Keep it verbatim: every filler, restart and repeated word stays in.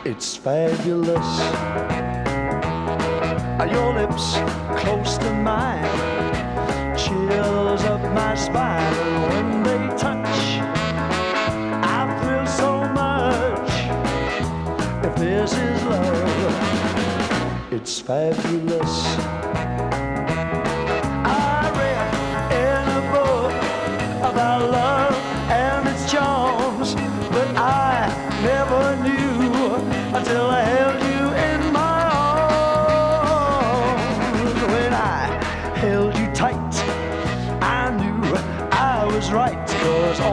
It's fabulous. Are your lips close to mine? Chills up my spine. And when they touch, I thrill so much. If this is love, it's fabulous.